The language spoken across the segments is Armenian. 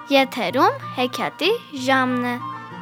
Եթերում հեքիաթի ժամն է։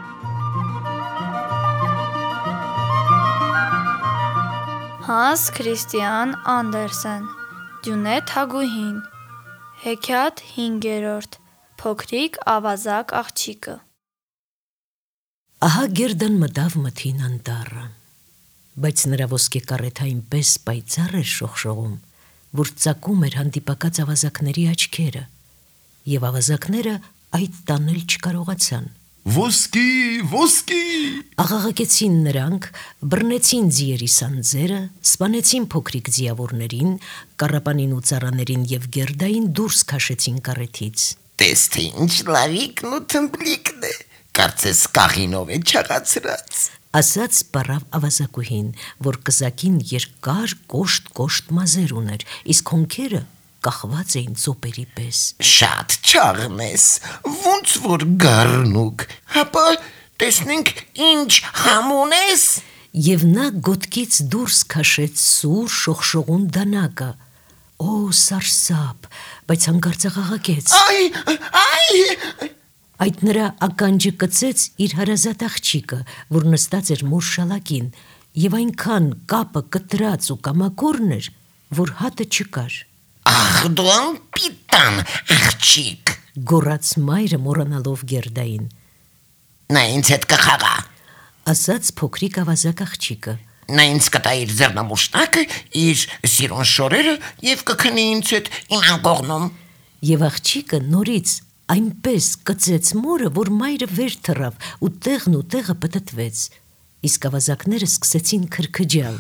Հանս Քրիստիան Անդերսեն, Դյունետ Հագուհին, հեքիաթ 5-րդ, փոքրիկ ավազակ աղջիկը։ Ահա Գերդան մտավ մթին անտառը, բայց նրա ոսկե կարեթը այնպես պայծառ էր շողշողում, որ ծակում էր հանդիպակաց ավազակների աչքերը, եւ ավազակները այդ տանել չկարողացան։ Ոսկի, ոսկի! Աղաղակեցին նրանք, բռնեցին ձիերի սանձերը, սպանեցին փոքրիկ ձիավորներին, կառապանին ու ծառաներին եւ Գերդային դուրս քաշեցին կարեթից։ Տես թե ինչ լավիկն ու թմբլիկն է, կարծես կաղինով է չաղացրած, ասաց պարավ ավազակուհին, որ կզակին երկար կոշտ մազեր ուներ, իսկ հոնքերը կախված էին ծոպերի պես։ Շատ չաղն ես, ոնց որ գառնուկ, հապա տեսնենք ինչ համուն ես։ Եվ նա գոտքից դուրս քաշեց սուր շողշողուն դանակը։ Օ, սարսափ, բայց հանկարծ աղաղակեց։ Այ! Այդ նրա ականջը կծեց իր հարազատ աղջիկը, որ նստած էր մոր շալակին, եւ այնքան կապը կտրած ու կամակորն էր, որ հատը չկար։ Ախ, դու անպիտան աղջիկ, գոռաց մայրը մոռանալով Գերդային։ նա ինձ հետ կխաղա, ասաց փոքրիկ ավազակ աղջիկը։ նա ինձ կտա իր ձեռնամուշտակը, իր սիրուն շորերը եւ կքնի ինձ հետ իմ անկողնում։ Եվ աղջիկը նորից այնպես կծեց մորը, որ մայրը վեր թռավ ու տեղն ու տեղը պտտվեց, իսկ ավազակները սկսեցին քրքջալ։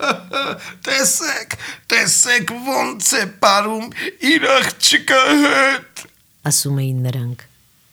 Տեսեք ոնց է պարում իր աղջիկը հետ, ասում էին նրանք։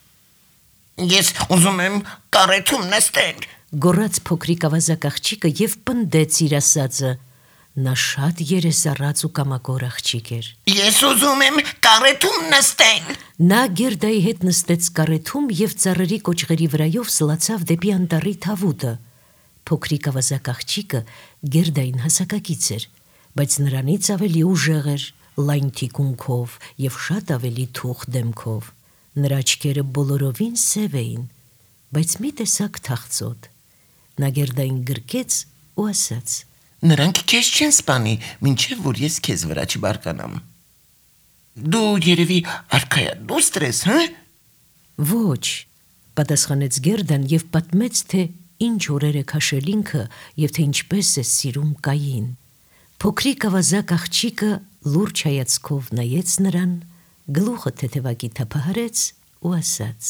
Ես ուզում եմ կարեթում նստել, գոռաց փոքրիկ ավազակ աղջիկը եւ պնդեց իր ասածը։ Նա շատ երեսառած ու կամակոր աղջիկ էր։ Ես ուզում եմ կարեթում նստել։ Նա Գերդայի հետ նստեց կարեթում եւ ծառերի կոճղերի վրայով սլացավ դեպի անտառի թավուտը։ Փոքրիկ ավազակ աղջիկը Գերդային հասակակից էր, բայց նրանից ավելի ուժեղ էր, լայն թիկունքով եւ շատ ավելի թուխ դեմքով։ Նրա աչքերը բոլորովին սև էին, բայց մի տեսակ թախծոտ։ Նա Գերդային գրկեց ու ասաց. Նրանք քեզ չեն սպանի, մինչև որ ես քեզ վրա չբարկանամ։ Դու երևի արքայադուստր ես, հա՞։ Ոչ, պատասխանեց Գերդան եւ պատմեց, թե ինչ օրեր է քաշել ինքը եւ թե ինչպես է սիրում Կային։ Փոքրիկ ավազակ աղջիկը լուրջ հայացքով նայեց նրան, գլուխը թեթևակի թափահարեց ու ասաց.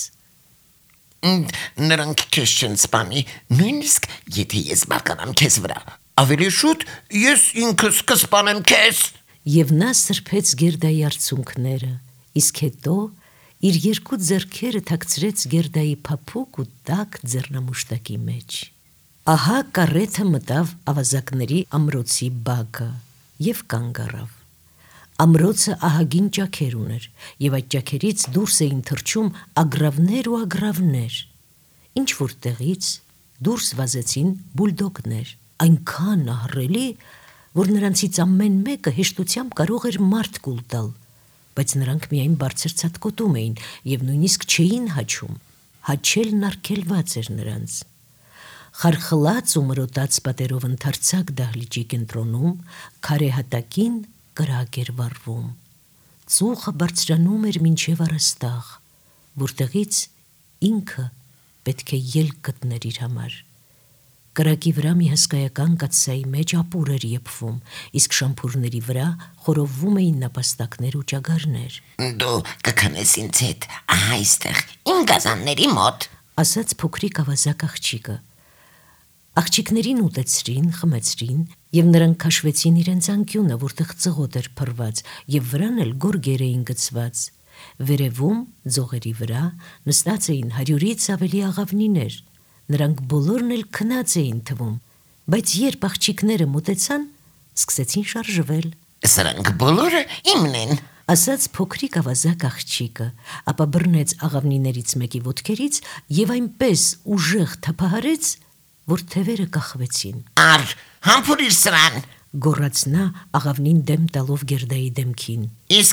Նրանք քեզ չեն սպանի, նույնիսկ եթե ես բարկանամ քեզ վրա, ավելի շուտ ես ինքս կսպանեմ քեզ։ Եվ նա սրբեց Գերդայի արցունքները, իսկ հետո իր երկու ձեռքերը թաքցրեց Գերդայի փափուկ ու տաք ձեռնամուշտակի մեջ։ Ահա կարեթը մտավ ավազակների ամրոցի բակը եւ կանգ առավ։ Ամրոցը ահագին ճաքեր ուներ եւ այդ ճաքերից դուրս էին թռչում ագռավներ ու ագռավներ։ Ինչ որ տեղից դուրս վազեցին բուլդոգներ, այնքան ահռելի, որ նրանցից ամեն մեկը հեշտությամբ կարող էր մարդ կուլ տալ, բայց նրանք միայն բարձր ցատկոտում էին եւ նույնիսկ չէին հաչում։ Հաչելն արգելված էր նրանց։ Խարխլած ու մրոտած պատերով ընդարձակ դահլիճի կենտրոնում քարե հատակին կրակ էր վառվում։ Ծուխը բարձրանում էր մինչև առաստաղ, որտեղից ինքը պետք է ելք գտներ իր համար։ Կրակի վրա մի հսկայական կաթսայի մեջ ապուր էր եփվում, իսկ շամփուրների վրա խորովվում էին նապաստակներ ու ճագարներ։ Դու կքնես ինձ հետ, ահա այստեղ, իմ գազանների մոտ, ասաց փոքրիկ ավազակ աղջիկը։ Աղջիկներին ուտեցրին, խմեցրին եւ նրանք քաշվեցին իրենց անկյունը, որտեղ ծղոտ էր փռված եւ վրան էլ գորգեր էին գցված։ Վերևում ձողերի վրա նստած էին 100-ից ավելի աղավնիներ։ Նրանք բոլորն էլ քնած էին թվում, բայց երբ աղջիկները մոտեցան, սկսեցին շարժվել։ Սրանք բոլորը իմն են, ասաց փոքրիկ ավազակ աղջիկը, ապա բռնեց աղավնիներից մեկի ոտքերից եւ այնպես ուժեղ թափահարեց, որ թևերը կախվեցին։ Ար, համբուրիր սրան, գոռաց նա աղավնին դեմ տալով Գերդայի դեմքին։ իսկ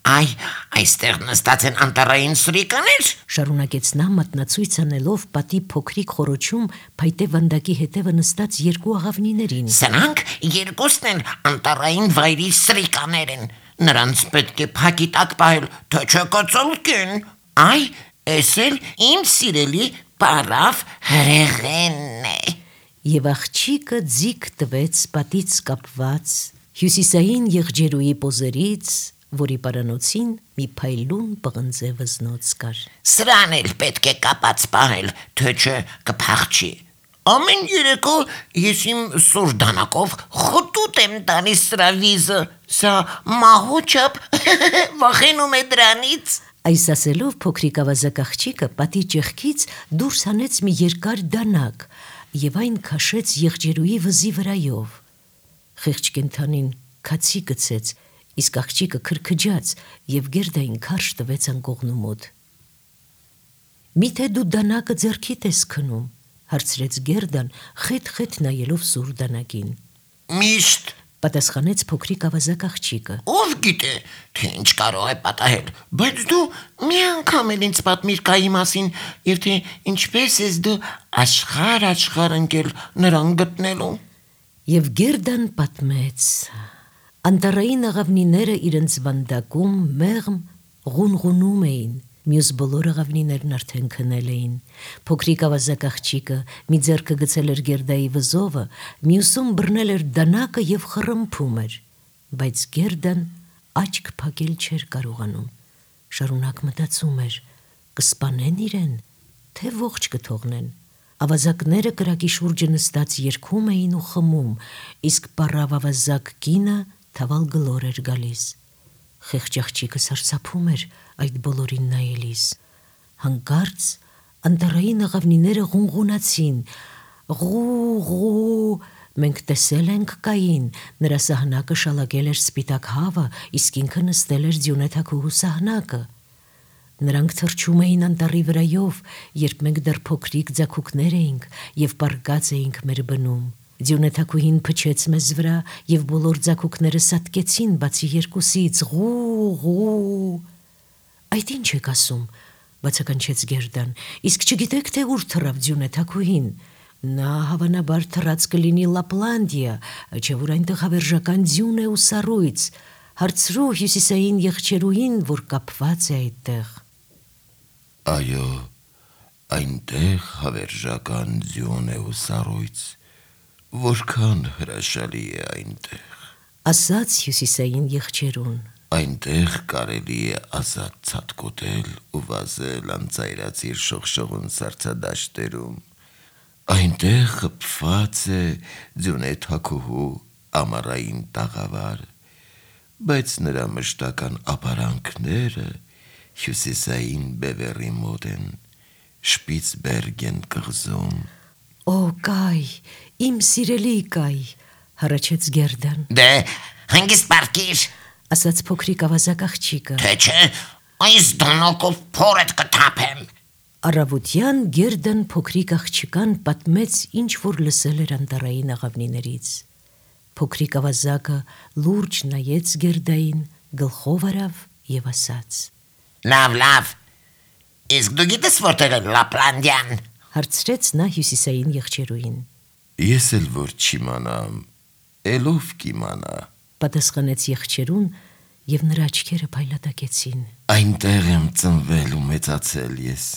Այ, այստեղ նստած են անտառային սրիկաներ։ Շարունակեց նա մատնացույց անելով պատի փոքրիկ խորոչում փայտե վանդակի հետևը նստած երկու աղավնիներին։ Սրանք երկուսն են անտառային վայրի սրիկաներ են։ Նրանց պետք է փակի տակ պահել, թե չէ կծլկեն։ Այ, էս էլ իմ սիրելի պարավ հրեղենն է։ Եվ աղջիկը ձիգ տվեց պատից կապված հյուսիսային եղջերուի պոզերից, որի պարանոցին մի փայլուն պղնձե վզնոց կար։ Սրան էլ պետք է կապած պահել, թե չէ կփախչի։ Ամեն երեկո ես իմ սուր դանակով խտուտ եմ տալիս սրա վիզը, սա մահոչապ վախենում է դրանից։ Այս ասելով փոքրիկ ավազակ աղջիկը պատի ճեղքից դուրս հանեց մի երկար դանակ եւ այն քաշեց եղջերուի վզի վրայով։ Խեղճ կենդանին քացի գցեց, իսկ աղջիկը քրքջաց եւ Գերդային քարշ տվեց անկողնու մոտ։ Միթե դու դանակը ձեռքիդ ես քնում, հարցրեց Գերդան, խետ-խետ նայելով սուր դանակին։ Միշտ, պատասխանեց փոքրիկ ավազակ աղջիկը։ ով գիտե, թե ինչ կարող է պատահել, բայց դու մի անգամ էլ ինձ պատմիր կայի մասին եւ թե ինչպես ես դու աշխարհ ընկել նրան գտնելու։ Եվ Գերդան պատմեց։ Անտառային աղավնիները իրենց վանդակում մեղմ ղունղունում էին, մյուս բոլոր աղավնիներն արդեն քնել էին։ Փոքրիկ ավազակ աղջիկը մի ձեռքը գցել էր Գերդայի վզովը, մյուսում բռնել էր դանակը եւ խռմփում էր, բայց Գերդան աչք փակել չէր կարողանում։ Շարունակ մտածում էր. կսպանեն իրեն, թե ողջ կթողնեն։ Ավազակները կրակի շուրջը նստած երգում էին ու խմում, իսկ պառավ ավազակ կինը թավալ գլոր էր գալիս։ Խեղճ աղջիկը սարսափում էր այդ բոլորին նայելիս։ Հանկարծ անտառային աղավնիները ղունղունացին. «Ղու, մենք տեսել ենք Կային, նրա սահնակը շալակել էր սպիտակ հավը, իսկ ինքը նստել էր ձյունե թագուհու սահնակը»։ Նրանք թռչում էին անտառի վրայով, երբ մենք դեռ փոքրիկ ձագուկներ էինք եւ պառկած էինք մեր բնում։ Ձյունե թագուհին փչեց մեզ վրա եւ բոլոր ձագուկները սատկեցին, բացի երկուսից. «Ղու»։ Այդ ինչ եք ասում, բացականչեց Գերդան, իսկ չգիտեք թե ուր թռավ ձյունե թագուհին։ Նա հավանաբար թռած կլինի Լապլանդիա, չէ որ այնտեղ հավերժական ձյուն է ու սառույց։ Հարցրու հյուսիսային եղջերուին, որ կապված է այդտեղ։ Այո, այնտեղ հավերժական ձյուն է ու սառույց, որքան հրաշալի է այնտեղ, ասաց հյուսիսային եղջերուն։ Այնտեղ կարելի է ազատ ցատկոտել ու վազել անծայրածիր շողշողուն սառցադաշտերում։ Այնտեղ խփված է ձյունե թագուհու ամառային տաղավարը, բայց նրա մշտական ապարանքները հյուսիսային բևեռի մոտ են, Շպիցբերգեն կղզում։ Օ, Կայ, իմ սիրելի Կայ, հառաչեց Գերդան։ Դե, հանգիստ պարկիր, ասաց փոքրիկ ավազակ աղջիկը։ թե չէ, այս դանակով փորդ կթափեմ։ Առավոտյան Գերդան փոքրիկ աղջկան պատմեց, ինչ որ լսել էր անտառային աղավնիներից։ Փոքրիկ ավազակը լուրջ նայեց Գերդային, գլխով արավ եւ ասաց. Լավ, իսկ դու գիտես որտեղ է Լապլանդիան։ Հարցրեց նա հյուսիսային եղջերուին։ Ես էլ որ չիմանամ, ելով կիմանա, պատասխանեց եղջերուն եւ նրա աչքերը փայլատակեցին։ Այնտեղ եմ ծնվել ու մեծացել ես,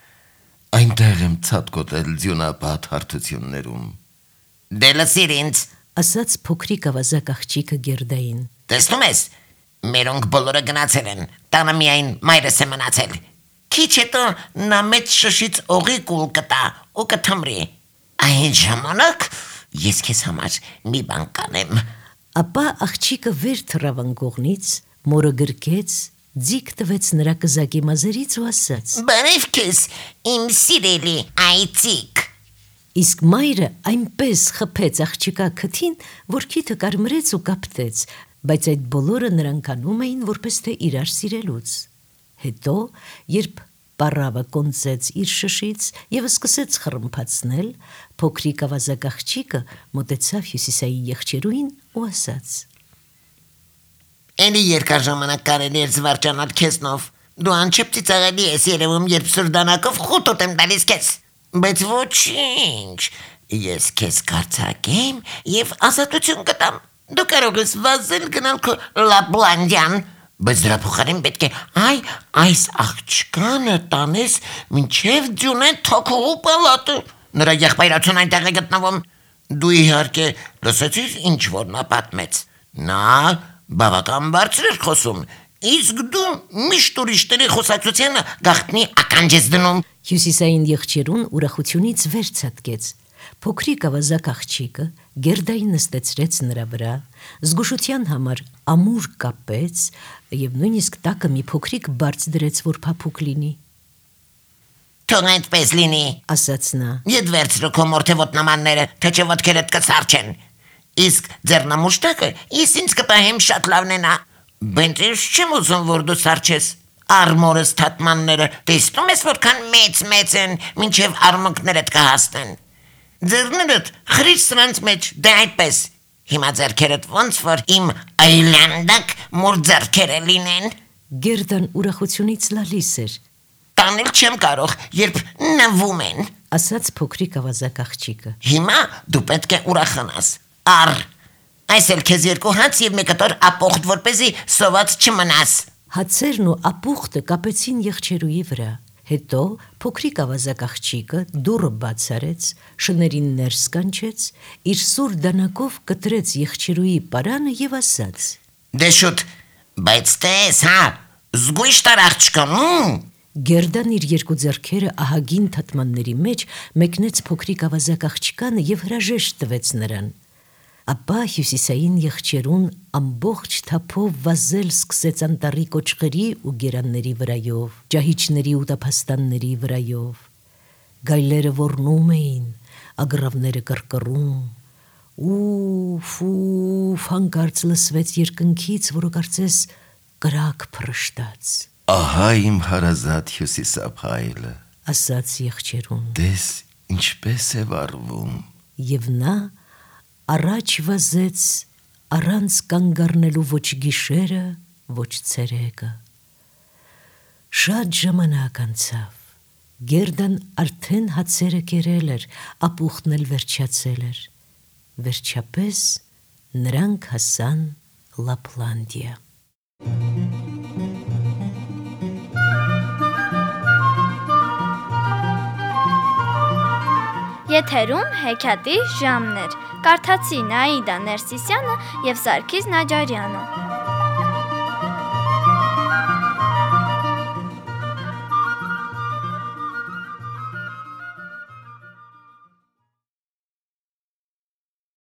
այնտեղ եմ ցատկոտել ձյունապատ հարթություններում։ Դե լսիր ինձ, ասաց փոքրիկ ավազակ աղջիկը Գերդային։ Տեսնում ես, մերոնք բոլորը գնացել են, տանը միայն մայրս է մնացել։ Քիչ հետո նա մեծ շշից օղի կուլ կտա ու կթմրի։ Այն ժամանակ ես քեզ համար մի բան կանեմ։ Ապա աղջիկը վեր թռավ անկողնից, մորը գրկեց, ձիգ տվեց նրա կզակի մազերից ու ասաց. Բարև քեզ, իմ սիրելի այծիկ։ Իսկ մայրը այնպես խփեց աղջկա քթին, որ քիթը կարմրեց ու կապտեց, բայց այդ բոլորը նրանք անում էին որպես թե իրար սիրելուց։ Հետո, երբ պառավը կոնծեց իր շշից եւ սկսեց խռմփացնել, փոքրիկ ավազակ աղջիկը մոտեցավ հյուսիսայի եղջերուին ու ասաց. Էլի երկար ժամանակ կարելի էր զվարճանալ քեզնով։ Դու անչափ ծիծաղելի ես երևում, երբ սուրդանակով խուտուտ եմ տալիս քեզ։ Բայց ոչինչ, ես քեզ կարծակեմ եւ ազատություն կտամ։ Դու կարող ես վազել գնալ քո Լապլանդիան, բայց դրա փոխարեն պետք է այս աղջկանը տանես մինչև Դյունե թոքու պալատը։ Նրա եղբայրացուն այնտեղ է գտնվում։ Դու իհարկե լսեցիր ինչ որ նա պատմեց։ Նա բավական բարձր էր խոսում, իսկ դու միշտ ուրիշների խոսակցությանը գաղտնի ականջ ես դնում։ Հյուսիսային եղջերուն ուրախությունից վեր ցատկեց։ Փոքրիկ ավազակ աղջիկը Գերդային նստեցրեց նրա վրա, զգուշության համար ամուր կապեց եւ նույնիսկ տակը մի փոքրիկ բարձ դրեց, որ փափուկ լինի։ Թող այդպես լինի, ասաց նա։ Եդ վերցրու քո մորթե ոտնամանները, թե չէ ոտքերդ կսարչեն։ Իսկ ձեռնամուշտակը ես ինձ կպահեմ շատ լավն է նա։ Բայց ես չեմ ուզում, որ դու սարչես։ Արմորս թաթմանները տեսնում ես որքան մեծ են, մինչև արմունկներդ կհասնեն։ Ձեռներդ խրիշ սրանց մեջ, դե այդպես։ Հիմա ձեռքերդ ոնց որ իմ այլանդակ մոր ձեռքերը լինեն։ Գերդան ուրախությունից լալիս էր։ Տանել չեմ կարող, երբ նվում են, ասաց փոքրիկ ավազակ աղջիկը։ Հիմա դու պետք է ուրախանաս։ Այս էլ քեզ 2 հաց եւ 1 կտոր ապոխտ, որպեսզի սոված չմնաս։ Հացերն ու ապուխտը կապեցին եղջերուի վրա։ Հետո փոքրիկ ավազակ աղջիկը դուռը բաց արեց, շներին ներս կանչեց, իր սուր դանակով կտրեց եղջերուի պարանը եւ ասաց. Դե շուտ, բայց տես, զգույշ տար աղջկան։ Գերդան իր 2 ձեռքերը ահագին թաթմանների մեջ մեկնեց փոքրիկ ավազակ աղջկանը եւ հրաժեշտ տվեց նրան։ Ապա հյուսիսային եղջերուն ամբողջ թափով վազել սկսեց անտառի կոճղերի ու գերանների վրայով, ջահիճների ու տափաստանների վրայով։ Գայլերը ոռնում էին, ագռավները կռկռում։ Ուֆ, հանկարծ լսվեց երկնքից, որը կարծես կրակ փռշտաց։ Ահա իմ հարազատ հյուսիսափայլը, ասաց եղջերուն։ Դես ինչպես է վարվում։ Եվ նա առաջ վազեց առանց կանգ առնելու ոչ գիշերը, ոչ ցերեկը։ Շատ ժամանակ անցավ։ Գերդան արդեն հացերը կերել էր, ապուխտն էլ վերջացել էր։ Վերջապես նրանք հասան Լապլանդիա։ Եթերում հեքիաթի ժամն էր։ Կարդացին Աիդա Ներսիսյանը եւ Սարգիս Նաջարյանը։